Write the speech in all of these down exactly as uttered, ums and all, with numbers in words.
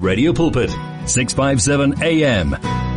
Radio Pulpit, six fifty-seven A M.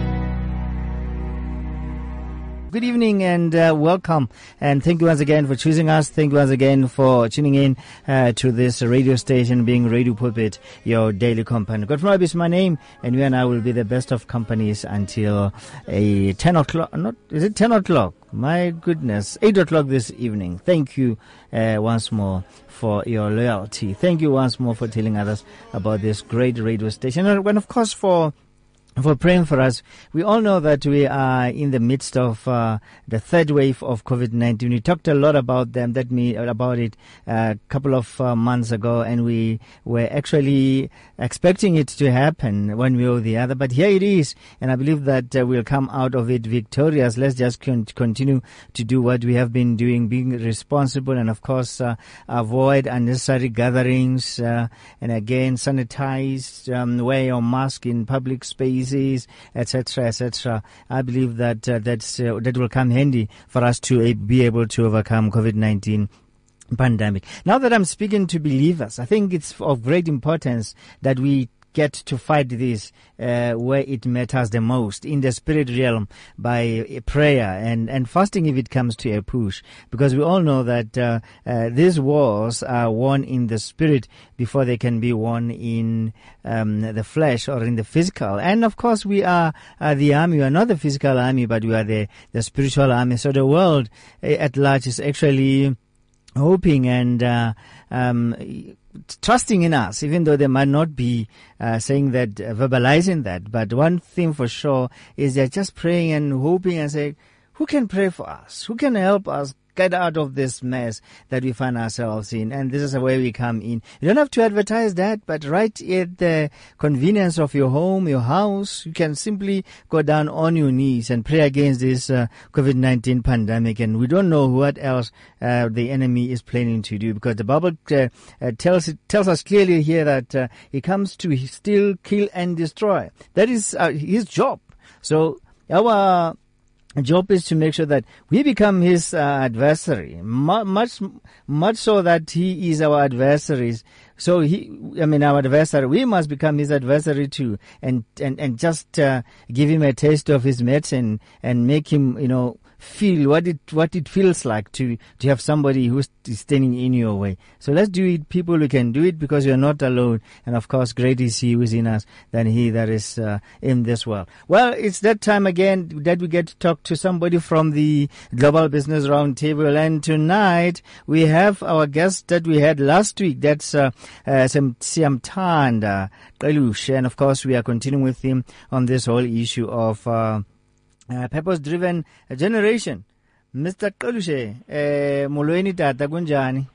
Good evening and uh, welcome, and thank you once again for choosing us. Thank you once again for tuning in uh, to this radio station, being Radio Pulpit, your daily company. Godfrey is my name, and you and I will be the best of companies until a ten o'clock. Not is it ten o'clock? My goodness, eight o'clock this evening. Thank you uh, once more for your loyalty. Thank you once more for telling others about this great radio station, and of course for. For praying for us. We all know that we are in the midst of uh, the third wave of COVID nineteen. We talked a lot about them, that me about it a couple of uh, months ago, and we were actually expecting it to happen one way or the other. But here it is, and I believe that uh, we'll come out of it victorious. Let's just con- continue to do what we have been doing, being responsible, and of course uh, avoid unnecessary gatherings, uh, and again sanitize, um, wear your mask in public space, et cetera, et cetera. I believe that uh, that's uh, that will come handy for us to uh, be able to overcome COVID nineteen pandemic. Now that I'm speaking to believers, I think it's of great importance that we get to fight this uh, where it matters the most, in the spirit realm, by uh, prayer and, and fasting if it comes to a push. Because we all know that uh, uh, these wars are won in the spirit before they can be won in um, the flesh or in the physical. And of course we are uh, the army. We are not the physical army, but we are the, the spiritual army. So the world uh, at large is actually hoping and uh, um trusting in us, even though they might not be uh, saying that, uh, verbalizing that. But one thing for sure is they're just praying and hoping and saying, who can pray for us? Who can help us get out of this mess that we find ourselves in? And this is where we come in. You don't have to advertise that, but right at the convenience of your home, your house, you can simply go down on your knees and pray against this uh, COVID nineteen pandemic. And we don't know what else uh, the enemy is planning to do, because the Bible uh, uh, tells it, tells us clearly here that uh, he comes to steal, kill, and destroy. That is uh, his job. So our job is to make sure that we become his uh, adversary, much, much so that he is our adversaries. So he, I mean, our adversary, we must become his adversary too, and, and, and just, uh, give him a taste of his medicine and make him, you know, feel what it, what it feels like to, to have somebody who's standing in your way. So let's do it, people who can do it, because you're not alone. And of course, great is he who is in us than he that is, uh, in this world. Well, it's that time again that we get to talk to somebody from the Global Business Roundtable. And tonight we have our guest that we had last week. That's, uh, uh Siyamthanda Qalushe. And of course, we are continuing with him on this whole issue of, uh, Uh, purpose-driven generation. Mister Qalushe, eh, molweni tata kunjani?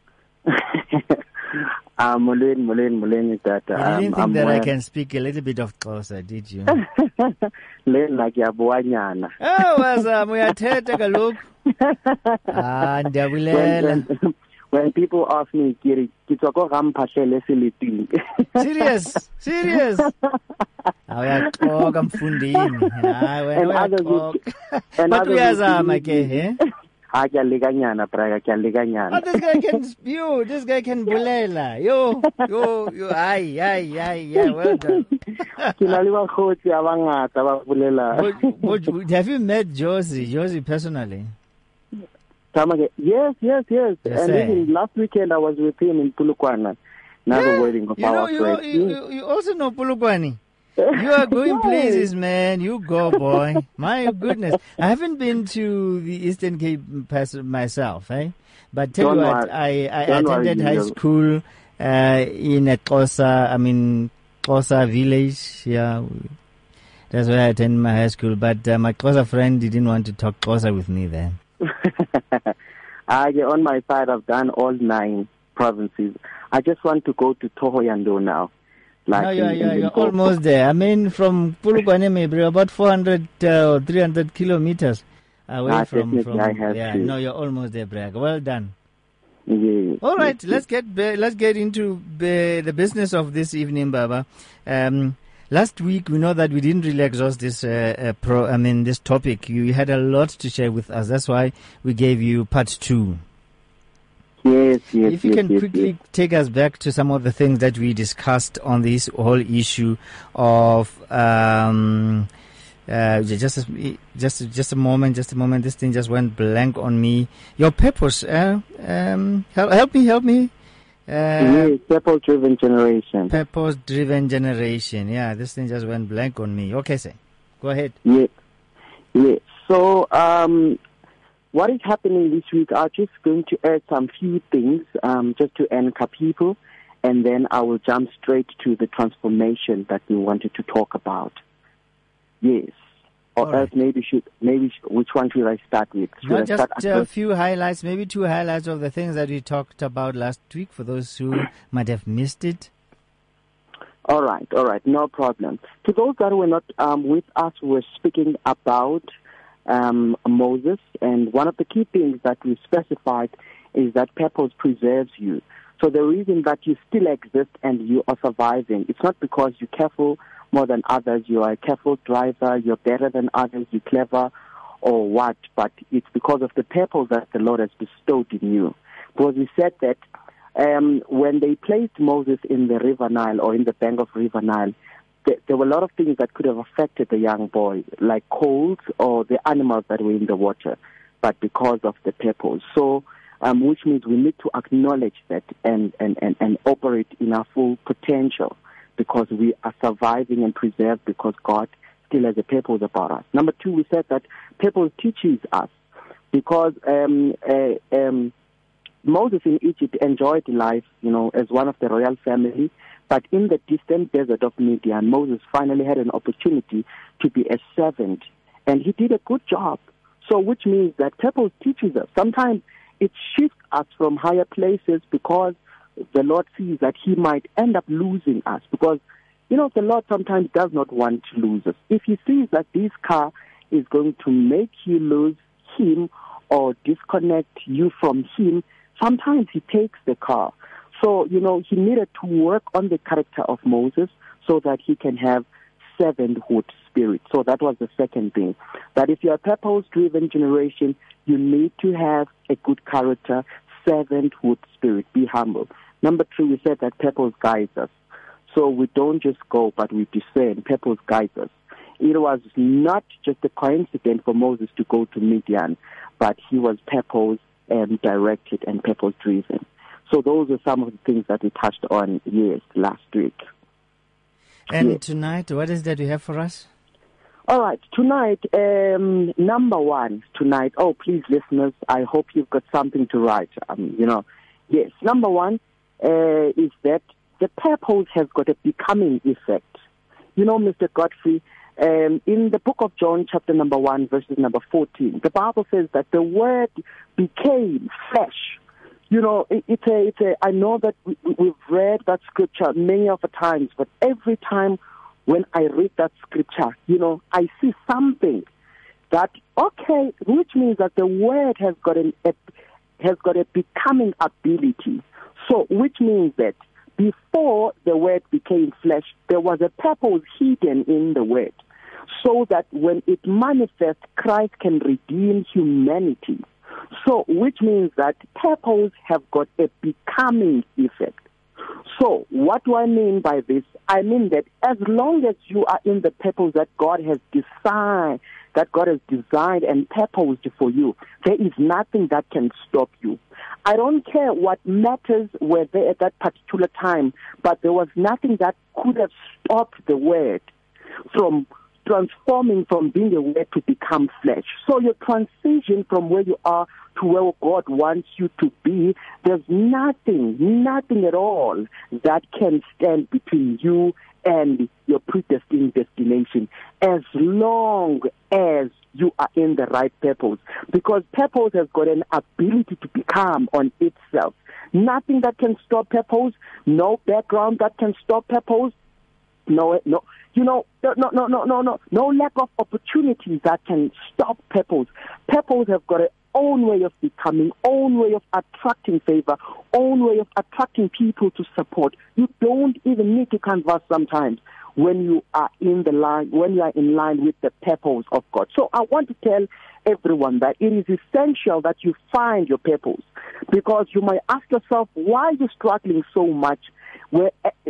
Ah, molweni, molweni, molweni tata. You didn't think that I can speak a little bit of Xhosa, did you? Lena kiyabuwanyana. Oh, waza muyathetha kaloku. Ah, ndiyabulela. When people ask me, Kiri, kitoko ramphahlele silipini. Serious, serious. Awuyaxoka mfundini. Hayi wena uyaxoka. But uyazama ke, eh? Ah, kyalikanyana braga, kyalikanyana. Oh, this guy can spew, this guy can bulela. Yo, yo, yo, ay, ay, ay, yeah, well done. Kinaliwa khotsi abangata ba bulela. Have you met Josie, Josie personally? Yes, yes, yes. Yes, and eh? even last weekend I was with him in Polokwane. Another Yeah, wedding of you know, our you, know, friend. you, you, you also know Polokwane. You are going places, man. You go, boy. My goodness. I haven't been to the Eastern Cape past myself, eh? But tell Don't you what, worry. I, I Don't attended worry, high you- school uh, in a Xhosa, I mean, Xhosa village. Yeah. That's where I attended my high school. But uh, my Xhosa friend didn't want to talk Xhosa with me there. I, on my side, I've done all nine provinces. I just want to go to Thohoyandou now. Like No, you're, in- in you're, you're Limpopo. almost there. I mean, from Polokwane, maybe about four hundred uh, or three hundred kilometers away Ah, from, definitely from, I have yeah, to. no, you're almost there, Bragg. Well done. Yes, All right, yes, let's get, ba- let's get into the, the business of this evening, Baba. Um, last week, we know that we didn't really exhaust this, uh, uh, pro, I mean, this topic. You had a lot to share with us. That's why we gave you part two. Yes, yes, If you yes, can yes, quickly yes. take us back to some of the things that we discussed on this whole issue of um, uh, just a, just just a moment, just a moment. This thing just went blank on me. Your purpose. Uh, um, help, help me, help me. Uh, Yes, purpose-driven generation. Purpose-driven generation. Yeah, this thing just went blank on me. Okay, sir. Go ahead. Yes, yes. So, um, what is happening this week? I'm just going to add some few things, um, just to anchor people, and then I will jump straight to the transformation that we wanted to talk about. Yes. Or All else right. maybe should maybe sh- which one should I start with? Should Not I just start a at few highlights, maybe two highlights of the things that we talked about last week for those who might have missed it. All right, all right, no problem. To those that were not um, with us, we're speaking about um, Moses, and one of the key things that we specified is that purpose preserves you. So the reason that you still exist and you are surviving, it's not because you're careful more than others, you are a careful driver, you're better than others, you're clever, or what, but it's because of the purpose that the Lord has bestowed in you. Because he said that um, when they placed Moses in the River Nile or in the bank of River Nile, th- there were a lot of things that could have affected the young boy, like colds or the animals that were in the water, but because of the purpose. So, um, which means we need to acknowledge that and, and, and, and operate in our full potential, because we are surviving and preserved because God still has a purpose about us. Number two, we said that purpose teaches us, because um, uh, um, Moses in Egypt enjoyed life, you know, as one of the royal family, but in the distant desert of Midian, Moses finally had an opportunity to be a servant, and he did a good job. So, which means that purpose teaches us. Sometimes it shifts us from higher places because the Lord sees that he might end up losing us, because, you know, the Lord sometimes does not want to lose us. If he sees that this car is going to make you lose him or disconnect you from him, sometimes he takes the car. So, you know, he needed to work on the character of Moses so that he can have servanthood spirit. So that was the second thing. That if you're a purpose-driven generation, you need to have a good character, servanthood spirit. Be humble. Number three, we said that purpose guides us. So we don't just go, but we discern. Purpose guides us. It was not just a coincidence for Moses to go to Midian, but he was purpose and directed and purpose driven. So those are some of the things that we touched on, yes, last week. And yes. Tonight, what is that you have for us? All right, tonight, um, number one, tonight, oh, please, listeners, I hope you've got something to write. Um, you know, yes, number one uh, is that the purpose has got a becoming effect. You know, Mister Godfrey, um, in the book of John, chapter number one, verses number fourteen, the Bible says that the Word became flesh. You know, it, it's a, it's a, I know that we, we've read that scripture many of the times, but every time when I read that scripture, you know, I see something that, okay, which means that the Word has got an, a, has got a becoming ability. So, which means that before the Word became flesh, there was a purpose hidden in the Word, so that when it manifests, Christ can redeem humanity. So, which means that purpose have got a becoming effect. So, what do I mean by this? I mean that as long as you are in the purpose that God has designed, that God has designed and purposed for you, there is nothing that can stop you. I don't care what matters were there at that particular time, but there was nothing that could have stopped the Word from transforming from being a Word to become flesh. So your transition from where you are to where God wants you to be, there's nothing, nothing at all that can stand between you and your predestined destination, as long as you are in the right purpose. Because purpose has got an ability to become on itself. Nothing that can stop purpose, no background that can stop purpose, no, no, you know, no, no, no, no, no, no lack of opportunities that can stop purpose. Purpose have got a own way of becoming, own way of attracting favor, own way of attracting people to support. You don't even need to converse sometimes. when you are in the line, when you are in line with the purpose of God. So I want to tell everyone that it is essential that you find your purpose, because you might ask yourself, why are you struggling so much? Where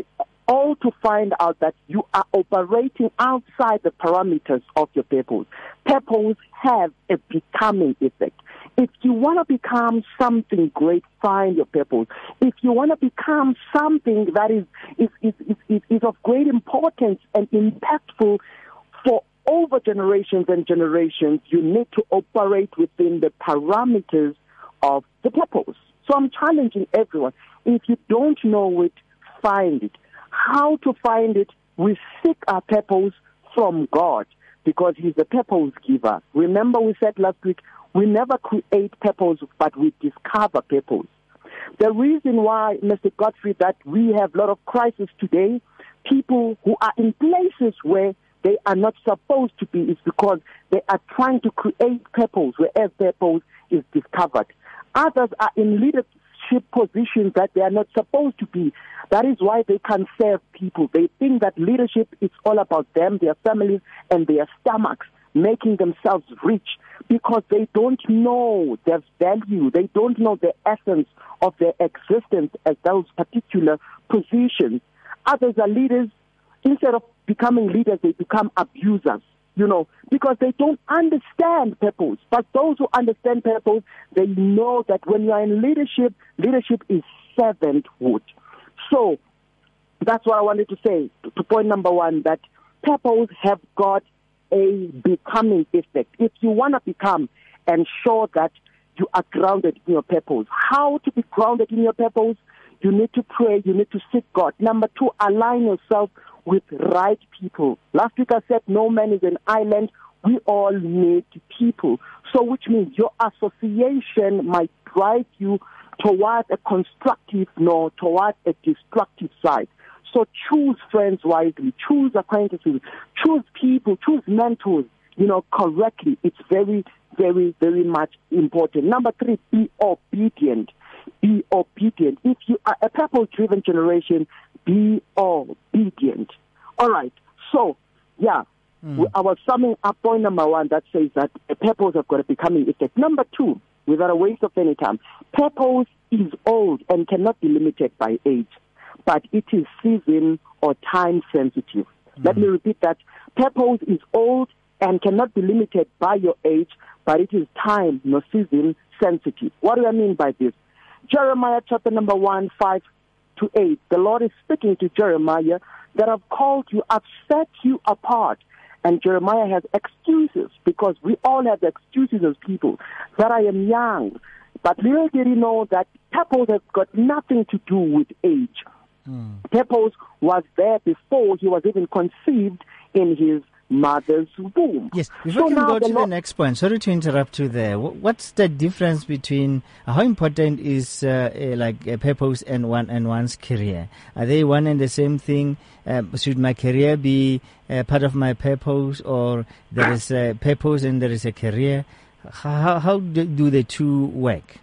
all to find out that you are operating outside the parameters of your purpose. Purpose have a becoming effect. If you want to become something great, find your purpose. If you want to become something that is is, is, is, is of great importance and impactful for over generations and generations, you need to operate within the parameters of the purpose. So I'm challenging everyone. If you don't know it, find it. How to find it? We seek our purpose from God, because He's the purpose giver. Remember, we said last week, we never create purpose, but we discover purpose. The reason why, Mister Godfrey, that we have a lot of crisis today, people who are in places where they are not supposed to be, is because they are trying to create purpose, whereas purpose is discovered. Others are in leadership positions that they are not supposed to be. That is why they can't serve people. They think that leadership is all about them, their families, and their stomachs, making themselves rich, because they don't know their value. They don't know the essence of their existence as those particular positions. Others are leaders. Instead of becoming leaders, they become abusers, you know, because they don't understand purpose. But those who understand purpose, they know that when you are in leadership, leadership is servanthood. So that's what I wanted to say, to point number one, that purpose have got a becoming effect. If you want to become, ensure that you are grounded in your purpose. How to be grounded in your purpose? You need to pray. You need to seek God. Number two, align yourself with right people. Last week I said no man is an island. We all need people. So which means your association might drive you towards a constructive, nor towards a destructive side. So choose friends wisely, choose acquaintances, choose people, choose mentors, you know, correctly. It's very, very, very much important. Number three, be obedient. Be obedient. If you are a purpose-driven generation, be obedient. All right. So, yeah, mm. I was summing up point number one that says that a purpose has got a becoming effect. Number two, without a waste of any time, purpose is old and cannot be limited by age, but it is season or time sensitive. Mm. Let me repeat that. Purpose is old and cannot be limited by your age, but it is time nor season sensitive. What do I mean by this? Jeremiah chapter number one, five to eight. The Lord is speaking to Jeremiah that I've called you, I've set you apart. And Jeremiah has excuses, because we all have excuses as people, that I am young. But little did he know that purpose has got nothing to do with age. Mm. Purpose was there before he was even conceived in his mother's womb. Yes, if so we can go to the, the next point. Sorry to interrupt you there. What's the difference between uh, how important is uh, uh, like a purpose and one and one's career? Are they one and the same thing? Uh, should my career be uh, part of my purpose, or there is a purpose and there is a career? How how do, do the two work?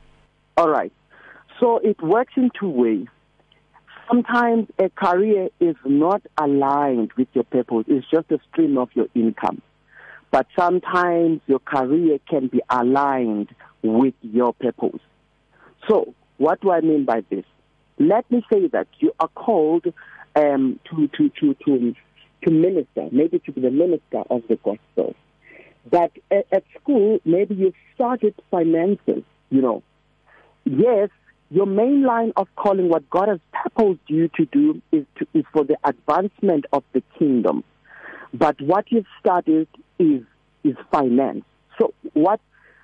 All right. So it works in two ways. Sometimes a career is not aligned with your purpose. It's just a stream of your income. But sometimes your career can be aligned with your purpose. So what do I mean by this? Let me say that you are called um, to, to, to, to, to minister, maybe to be the minister of the gospel. But at, at school, maybe you started finances, you know. Yes, your main line of calling, what God has purposed you to do, is to, is for the advancement of the kingdom. But what you've studied is is finance. So what?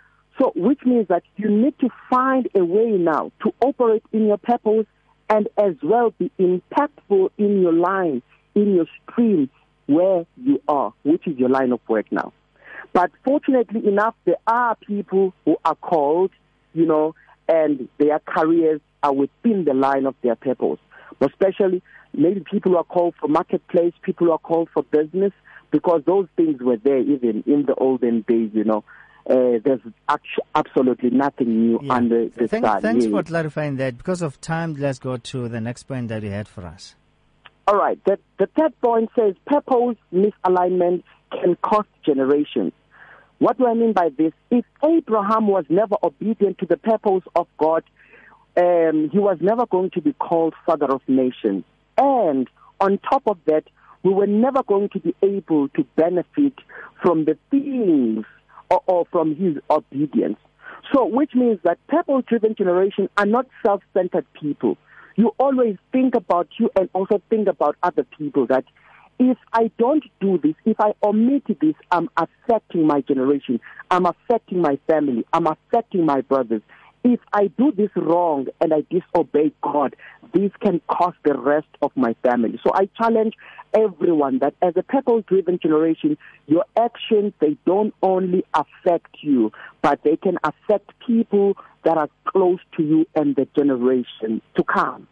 So which means that you need to find a way now to operate in your purpose and as well be impactful in your line, in your stream where you are, which is your line of work now. But fortunately enough, there are people who are called, you know, and their careers are within the line of their purpose. Especially, maybe people who are called for marketplace, people who are called for business, because those things were there even in the olden days, you know. Uh, there's actu- absolutely nothing new yeah. under the Thank, sun. Thanks yeah. for clarifying that. Because of time, let's go to the next point that you had for us. All right. The, the third point says purpose misalignment can cost generations. What do I mean by this? If Abraham was never obedient to the purpose of God, um, he was never going to be called father of nations. And on top of that, we were never going to be able to benefit from the things or, or from his obedience. So, which means that purpose-driven generation are not self-centered people. You always think about you and also think about other people, that if I don't do this, if I omit this, I'm affecting my generation, I'm affecting my family, I'm affecting my brothers. If I do this wrong and I disobey God, this can cost the rest of my family. So I challenge everyone that as a purpose-driven generation, your actions, they don't only affect you, but they can affect people that are close to you and the generation to come.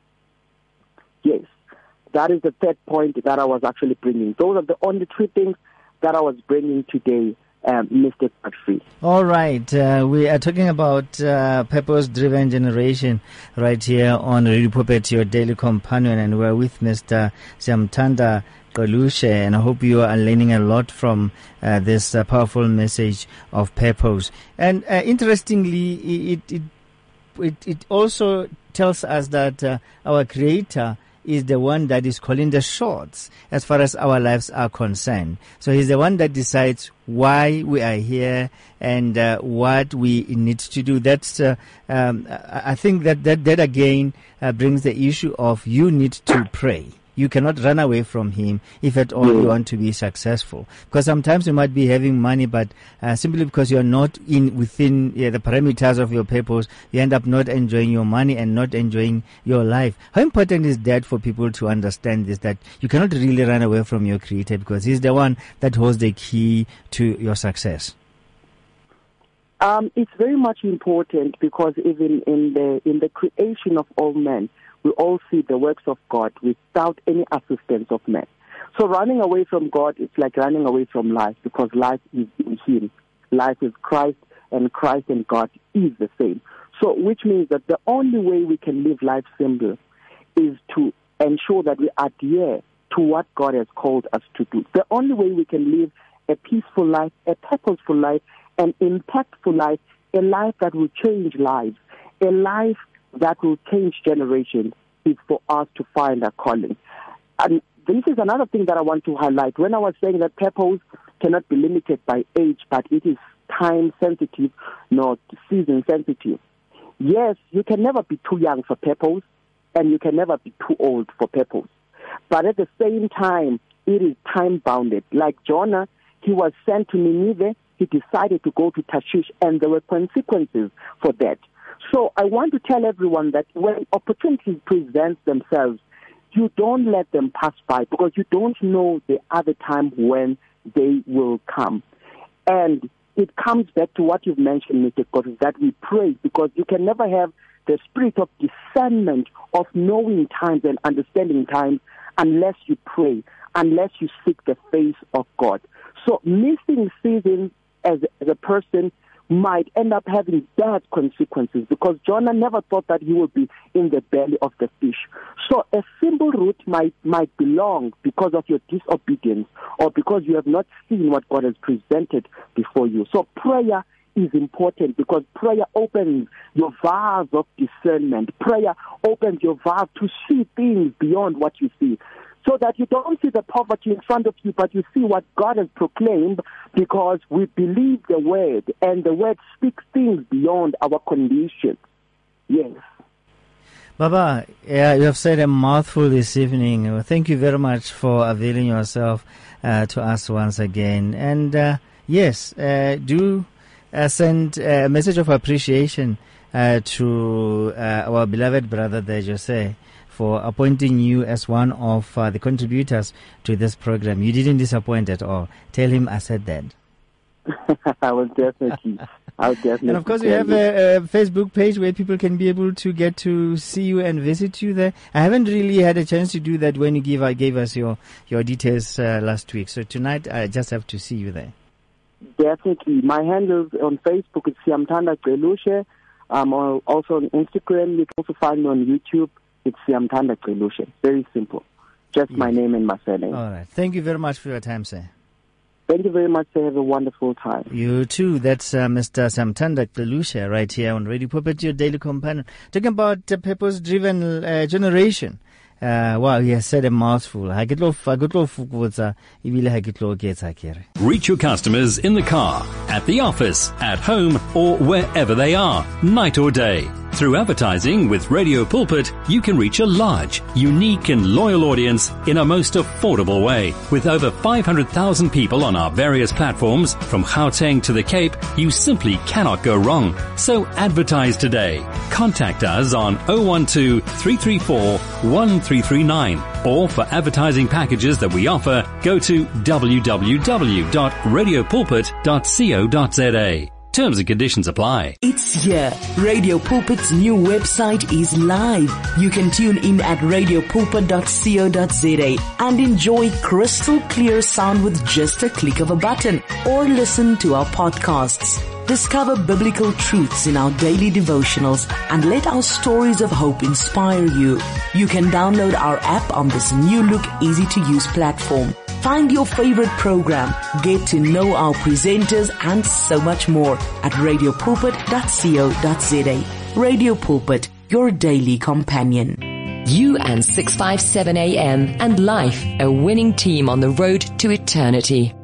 Yes, that is the third point that I was actually bringing. Those are the only three things that I was bringing today, um, Mister Godfrey. All right. Uh, we are talking about uh, purpose-driven generation right here on Radio Pulpit, your daily companion, and we're with Mister Siyamthanda Gqelushe, and I hope you are learning a lot from uh, this uh, powerful message of purpose. And uh, interestingly, it, it it it also tells us that uh, our Creator is the one that is calling the shots as far as our lives are concerned. So he's the one that decides why we are here and uh, what we need to do. That's, uh, um, I think that that, that again uh, brings the issue of you need to pray. You cannot run away from him if at all you want to be successful. Because sometimes you might be having money, but uh, simply because you are not in within yeah, the parameters of your purpose, you end up not enjoying your money and not enjoying your life. How important is that for people to understand this, that you cannot really run away from your Creator because he's the one that holds the key to your success? Um, it's very much important because even in the in the creation of all men, we all see the works of God without any assistance of man. So running away from God is like running away from life, because life is in him. Life is Christ, and Christ and God is the same. So which means that the only way we can live life simple is to ensure that we adhere to what God has called us to do. The only way we can live a peaceful life, a purposeful life, an impactful life, a life that will change lives, a life that will change generations, is for us to find our calling. And this is another thing that I want to highlight. When I was saying that purpose cannot be limited by age, but it is time sensitive, not season sensitive. Yes, you can never be too young for purpose, and you can never be too old for purpose. But at the same time, it is time bounded. Like Jonah, he was sent to Nineveh, he decided to go to Tarshish, and there were consequences for that. So I want to tell everyone that when opportunities present themselves, you don't let them pass by, because you don't know the other time when they will come. And it comes back to what you've mentioned, Mister God, that we pray, because you can never have the spirit of discernment, of knowing times and understanding times, unless you pray, unless you seek the face of God. So missing seasons as, as a person might end up having bad consequences, because Jonah never thought that he would be in the belly of the fish. So a simple route might might be long because of your disobedience, or because you have not seen what God has presented before you. So prayer is important, because prayer opens your valve of discernment. Prayer opens your valve to see things beyond what you see, so that you don't see the poverty in front of you, but you see what God has proclaimed, because we believe the word, and the word speaks things beyond our conditions. Yes. Baba, yeah, you have said a mouthful this evening. Thank you very much for availing yourself uh, to us once again. And uh, yes, uh, do uh, send a message of appreciation uh, to uh, our beloved brother there, Jose, for appointing you as one of uh, the contributors to this program. You didn't disappoint at all. Tell him I said that. I will definitely. I'll definitely. And of course, you have a, a Facebook page where people can be able to get to see you and visit you there. I haven't really had a chance to do that when you give, uh, gave us your, your details uh, last week. So tonight, I just have to see you there. Definitely. My handle on Facebook is Siyamthanda Gqelushe. Um, also on Instagram. You can also find me on YouTube. It's Siyamthanda Gqelushe. Very simple. Just my name and my surname. All right. Thank you very much for your time, sir. Thank you very much, sir. Have a wonderful time. You too. That's uh, Mister Samthanda Gqelushe right here on Radio Pulpit, your daily companion. Talking about uh, purpose-driven uh, generation. Uh, wow, he has said a mouthful. Reach your customers in the car, at the office, at home, or wherever they are, night or day. Through advertising with Radio Pulpit, you can reach a large, unique and loyal audience in a most affordable way. With over five hundred thousand people on our various platforms, from Gauteng to the Cape, you simply cannot go wrong. So advertise today. Contact us on zero one two, three three four, one three three nine. Or for advertising packages that we offer, go to w w w dot radio pulpit dot co dot z a. Terms and conditions apply. It's here. Radio Pulpit's new website is live. You can tune in at radio pulpit dot co dot z a and enjoy crystal clear sound with just a click of a button, or listen to our podcasts. Discover biblical truths in our daily devotionals and let our stories of hope inspire you. You can download our app on this new look, easy to use platform. Find your favorite program, get to know our presenters, and so much more at radio pulpit dot co dot z a. Radio Pulpit, your daily companion. You and six fifty-seven A M and Life, a winning team on the road to eternity.